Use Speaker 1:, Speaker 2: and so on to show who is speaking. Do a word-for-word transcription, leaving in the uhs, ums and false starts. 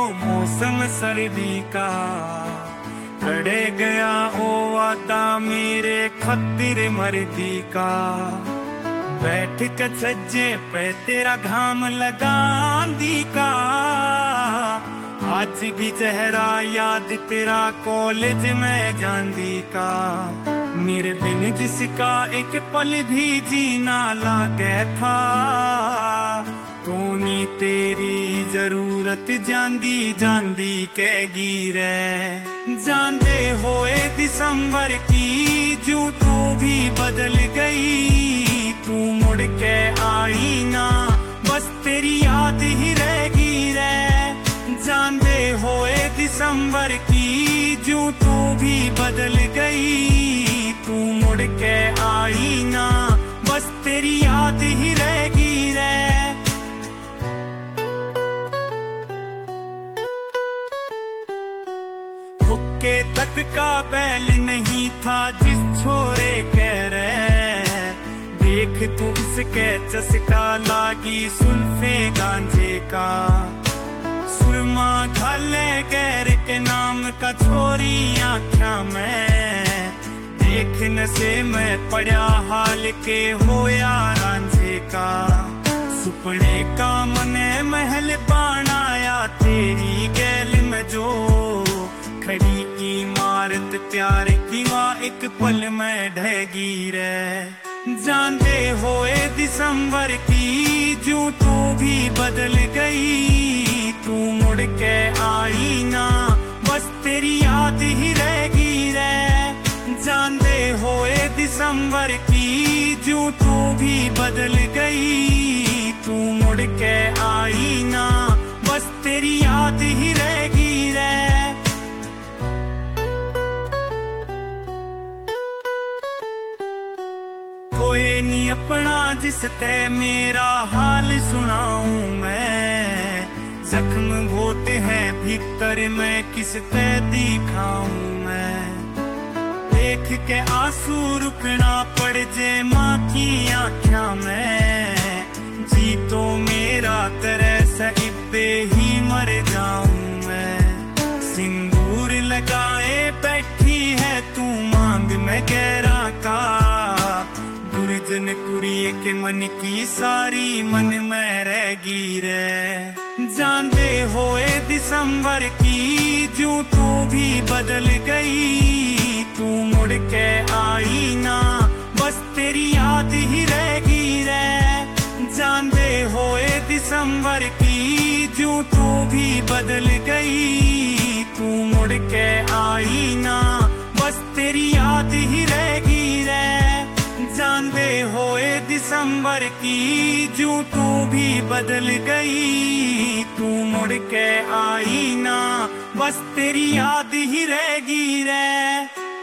Speaker 1: मौसम सर्दी का, करे गया ओ वादा मेरे खतिर मर्दी का। बैठ के सज्जे पे तेरा घाम लगांदी का, आज भी चेहरा याद तेरा कॉलेज में जांदी का। मेरे बिन जिसका एक पल भी जीना लागे था, तूनी तेरी जरूरत जांदी जांदी के गिरे। जानते होए दिसंबर की जू तू भी बदल गई, तू मुड़ के आई ना बस तेरी याद ही रहेगी रे। जानते होए दिसंबर की जू तू भी बदल गई, तू मुड़ के आई ना बस तेरी याद ही रहेगी रे। हुक्के तक का बैल नहीं था जिस छोरे कह रहे, देख तू उसके चस्का लागी सुल्फे गांजे का। सुरमा घाले गैर के नाम का छोरी आख्या में, देख नशे में पड़ा हाल के होया रांझे का। सुपने का मने महल बनाया तेरी गैल में जो, खड़ी इमारत प्यार की वहाँ एक पल में ढहेगी रे। जानते होए दिसंबर की जू तू भी बदल गई, तू मुड़ के आई ना बस तेरी याद ही रहेगी रे। जानते होए दिसंबर की जू तू भी बदल गई, तू मुड़ के आई ना बस तेरी याद ही रहेगी रे। कोई नहीं अपना जिसते मेरा हाल सुनाऊं मैं, जख्म होते हैं भीतर मैं किसते दिखाऊं मैं। देख के आंसू रुकना पड़ जे माँ की आँखा में, जी तो मेरा तरह सहिबे ही मर जाऊं मैं। सिंदूर लगाए बैठी है तू मांग में गहरा का, दुर्जन कुरिए के मन की सारी मन में रहेगी रे। जानते होए दिसंबर की जू तू भी बदल गई, तू मुड़ के आई ना बस तेरी याद ही रहेगी रे। जानते होए दिसंबर की जू तू भी बदल गई, तू मुड़ के आई ना बस तेरी याद ही रहेगी रे। जानते होए दिसंबर की जू तू भी बदल गई, तू मुड़ के आई ना बस तेरी याद ही रहेगी रे।